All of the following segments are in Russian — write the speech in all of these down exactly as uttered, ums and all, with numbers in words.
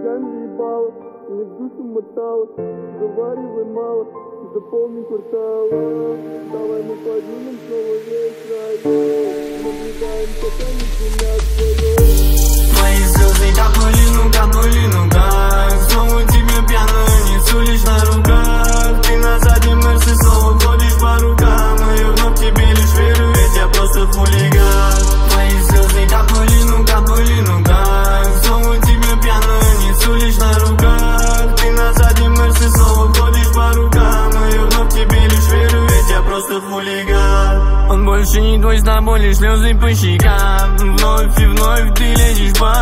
ганжи ебало, мне в душу мотало, заваривай мало, заполни квартал. Давай мы поднимем снова весь район, наблюдаем, как они снимят свое. Твои слезы капнули, ну капнули, ну как снова тебя пьяную несу лишь на руках. Ты на заднем мерсе снова ходишь по рукам, но я вновь тебе лишь верю, ведь я просто хулиган. Твои слезы капнули, ну капнули, ну как снова тебя пьяную несу лишь на руках. Ты на заднем мерсе снова ходишь по рукам, но я вновь тебе лишь верю, ведь я просто хулиган. Он больше не твой, с тобой лишь слезы по щекам. Вновь и вновь ты лезешь по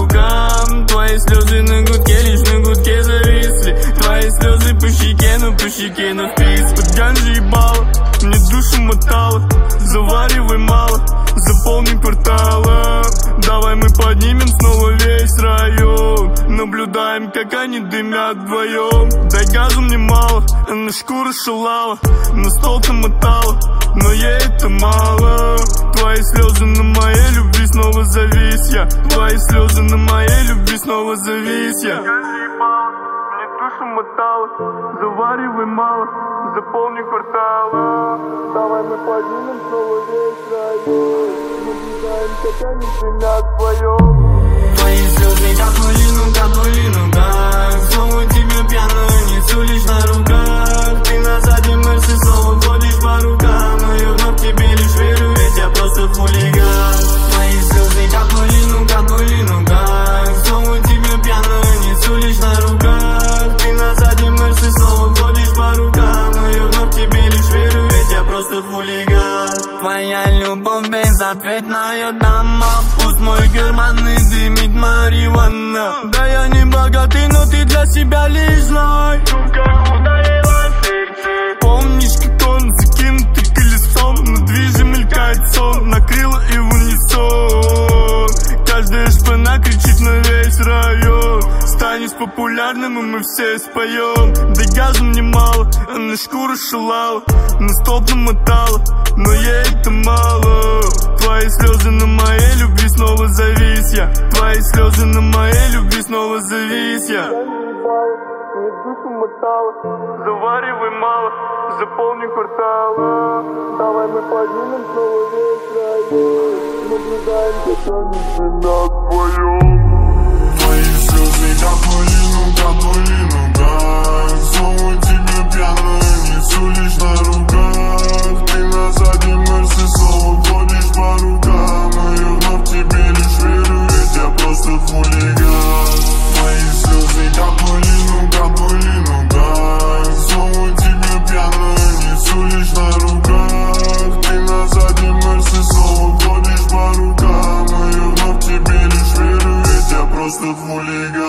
рукам. Твои слезы на гудке, лишь на гудке зависли. Твои слезы по щеке, ну по щеке, ну впись. Под ганжи ебало, мне душу мотало, заваривай мало, заполни кварталы. Давай мы поднимем снова весь район, наблюдаем, как они дымят вдвоем. Дай газу мне мало, она шкура шалала, на стол мотала, но ей это мало. Твои слезы на моей любви снова завис я. Твои слезы на моей любви снова завис я. Ганжи ебало, мне душу мотало, заваривай мало, заполни кварталы. Давай мы поднимем снова весь район, наблюдаем, как они дымят вдвоем. Твои слезы капнули, ну капнули, ну как снова тебя пьяную несу лишь на руках. Ты на заднем мерсе снова ходишь по рукам, но я вновь тебе лишь верю, ведь я просто хулиган. Твои слезы капнули, ну капнули, ну как снова тебя пьяную несу лишь на руках. Ты на заднем мерсе снова ходишь по рукам, но я вновь тебе лишь верю, ведь я просто хулиган. Твоя любовь безответная дама, пусть мой карманный дымит марихуана. Да я не богатый, но ты для себя лишь знай, как ударила сердце. Помнишь, как он закинутый колесом, на движе мелькает сон, накрыло и в унисон. Каждая шпана кричит на весь район. Станешь популярным, и мы все споем. Да газу мне мало, она шкура шалала, на стол намотала, но ей это мало. Твои слезы на моей любви снова завис я. Твои слезы на моей любви снова завис я. Мне душу мотало, заваривай мало, заполни кварталы. Давай мы поднимем снова весь район, наблюдаем, как они дымят вдвоем. Твои слезы капнули, ну капнули, ну как снова тебя пьяную несу лишь на руках. Ты на заднем мерсе снова ходишь по рукам, но я вновь тебе лишь верю, ведь я просто хулиган. Твои слезы капнули, ну капнули, ну как снова тебя пьяную несу лишь на руках. Ты на заднем мерсе снова ходишь по рукам, но я вновь тебе лишь верю, ведь я просто хулиган.